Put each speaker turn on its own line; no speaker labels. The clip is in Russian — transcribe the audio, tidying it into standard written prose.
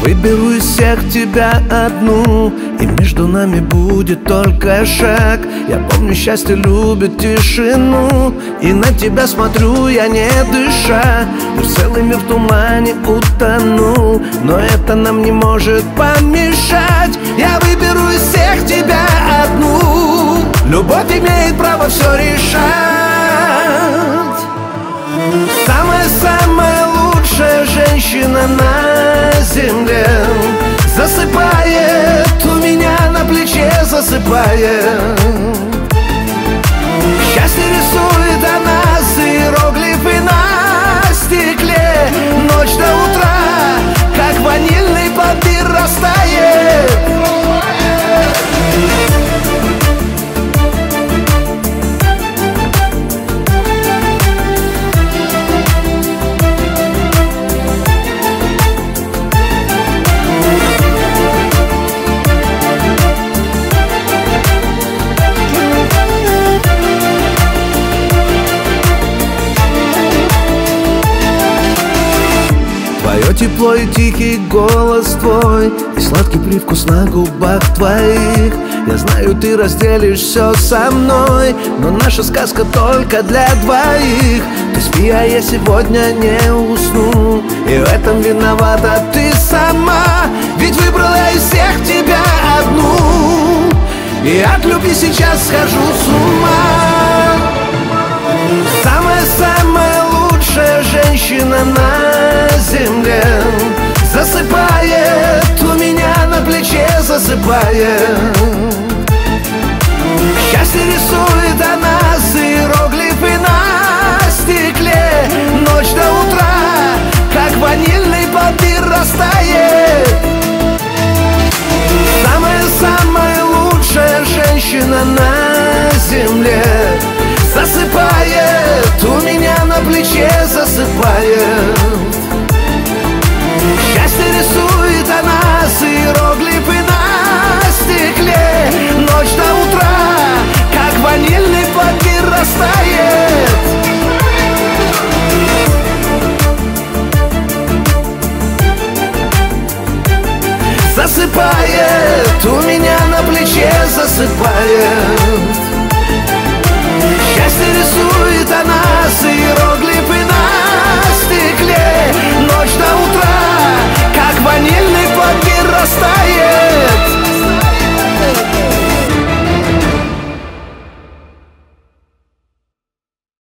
выберу из всех тебя одну, и между нами будет только шаг. Я помню, счастье любит тишину, и на тебя смотрю я не дыша. Пусть целый мир в тумане утонул, но это нам не может помешать. Я выберу из всех тебя одну, любовь имеет право все решать. Самая-самая лучшая женщина на земле засыпает у меня на плече, засыпает. Счастье рисует она иероглифы на стекле. Ночь до утра, как ванильный пломбир, растает. Твое тепло и тихий голос твой, и сладкий привкус на губах твоих. Я знаю, ты разделишь все со мной, но наша сказка только для двоих. Ты спи, а я сегодня не усну, и в этом виновата ты сама. Ведь выбрала из всех тебя одну, и от любви сейчас схожу с ума. Самая-самая лучшая женщина на земле засыпает у меня на плече, засыпает. Счастье рисует она иероглифы на стекле. Ночь до утра, как ванильный пломбир, растает. Самая-самая лучшая женщина на земле засыпает у меня на плече, засыпает. Счастье рисует она иероглифы на стекле. Ночь до утра, как ванильный пломбир, растает. Засыпает у меня на плече, засыпает. Счастье рисует